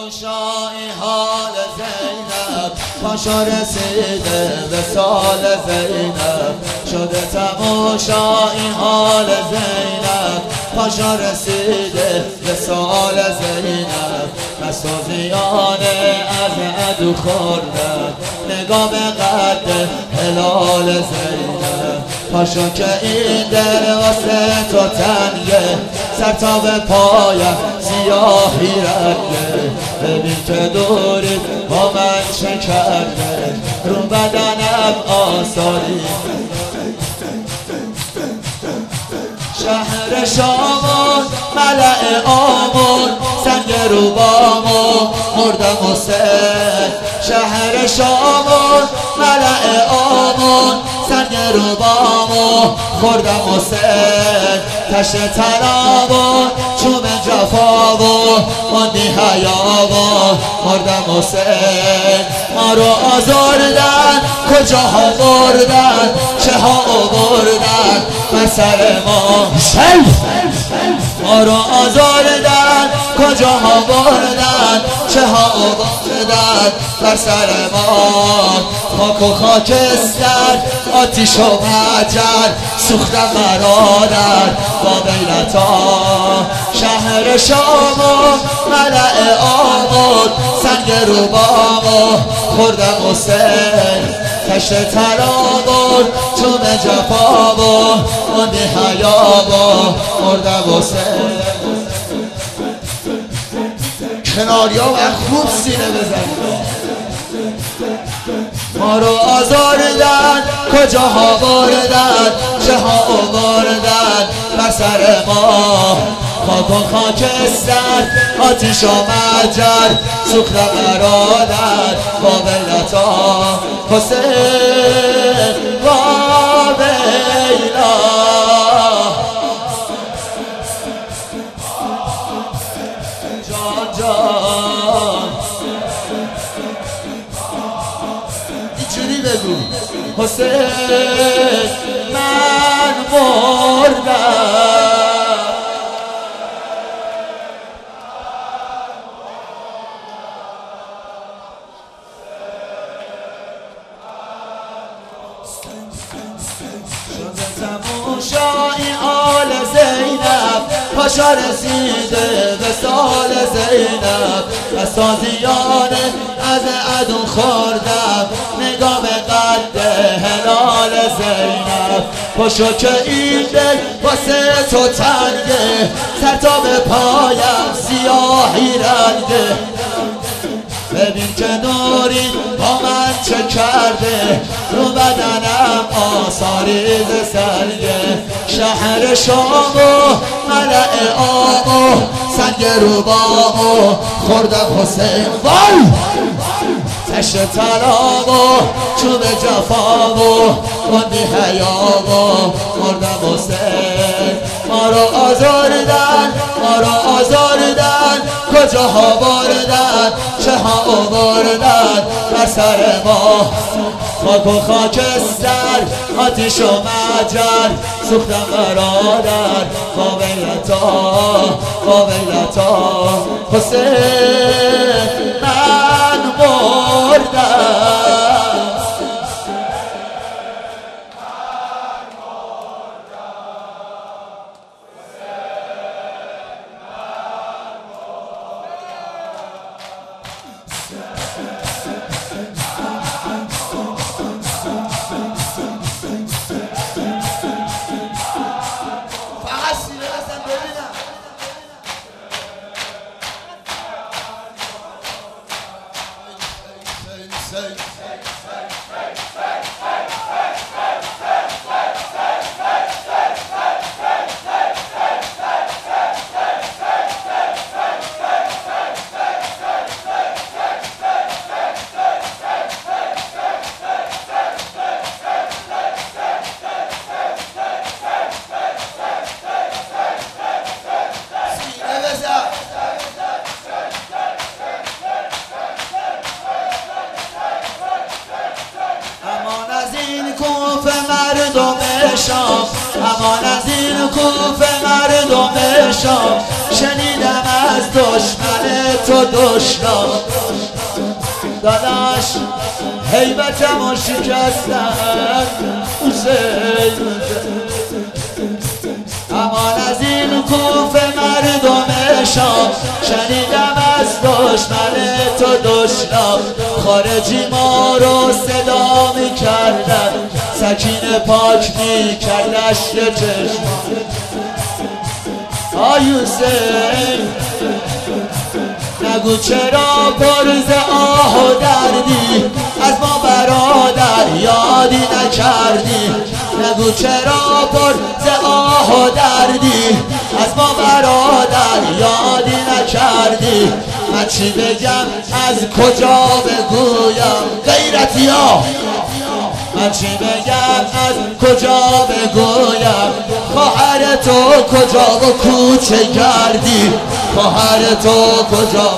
تماشای حال زینب پاشا رسیده به سال زینب شده تماشای حال زینب پاشا رسیده به سال زینب مسازیانه از عدو خوردن نگاه به قد هلال زینب پاشا که این دل واسه تو تنگه سر تا به پایم سیاهی رنگه ببین که دوری با من چه کرده رو بدنم آثاری شهر شامون ملع آمون سنگ روبامون مردم حسین شهر شامون ملع آمون سنگ روبامون خوردم حسین تشت تنامون چوب جفامون ماندی حیامون مردم حسین ما رو آزردن کجا ها بردن چه ها بردن بر سر ما ما رو آزردن کجا ها بردن چه ها بردن بر سر ما خاک و خاکستر آتیش و مجر سوختم برادر با بیلتا شهر شامون ملع آمون سنگ روبامون خوردم حسین تشت ترامون چوب جفامون ماندی حیامون مردم حسین کناریا و خوب سینه بزنید ما رو آزاردن کجا ها بردن چه ها بردن بر سر ما خاک و خاکستر آتیش و مجر سوختم برادر با بیلتا حسین با بیلا جان جان اینجوری بگو حسین من مردم تماشای آل زینب پاشا رسیده به سال زینب و سازیانه از عدو خوردم نگاه به قد هلال زینب پاشا که این دل واسه تو تنگه سر تا به پایم سیاهی رنگه ببین که نوری با من چه کرده رو بدنم آثاری ز سنگه شهر شامو ملع آمو سنگ روبامو خوردم حسین وای تشت ترامو چوب جفامو ماندی حیامو مردم حسین ما رو آزاردن ما رو آزاردن کجا ها بردن چه ها بردن بر سر ما خاک و خاکستر آتیش و مجر سوختم برادر با بیلتا حسین من مردم شام امان از این کوفه مردم شام شنیدم از دشمن تو دشنام داداش هیبتمو شکستن حسین امان از این کوفه مردم شام شنیدم از دشمن تو دشنام خارجی ما رو صدا میکردن سکینه پاک میکردش یه چشم حسین نگو چرا پرز آه و دردی از ما برادر یادی نکردی نگو چرا پرز آه و دردی از ما برادر یادی نکردی من چی بگم از کجا بگویم غیرتی ها من چی بگم از کجا بگویم خواهر تو کجا و کوچه گردی خواهر تو کجا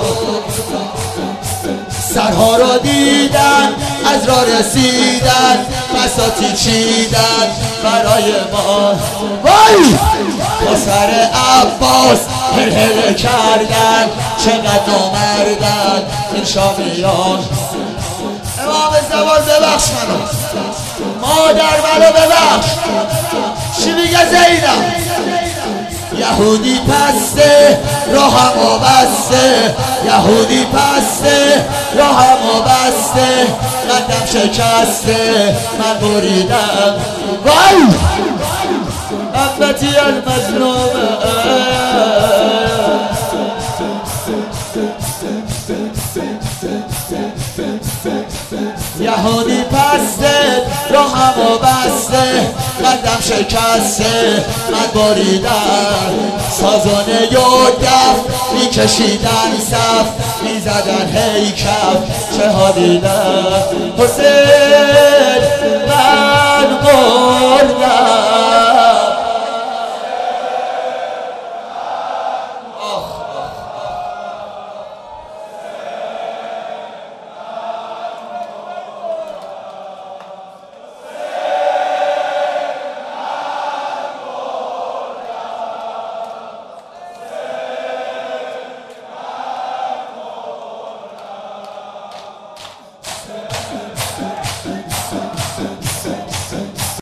سرها رو دیدن از را رسیدن بساطی چیدن برای ما وای با سر عباس هل کردن چقدر نامردن این شامیان امام زمان ببخش منو مادر منو ببخش چی میگه زینب یهودی پسته راهمو بسته یهودی پسته راهمو بسته قدم شکسته من بریدم وای امتی المظلومه یهودی پسته راهمو بسته قدم شکسته من بریدم سازونه و دف میکشیدن صف میزدن هی کف چه ها دیدم حسین من بردم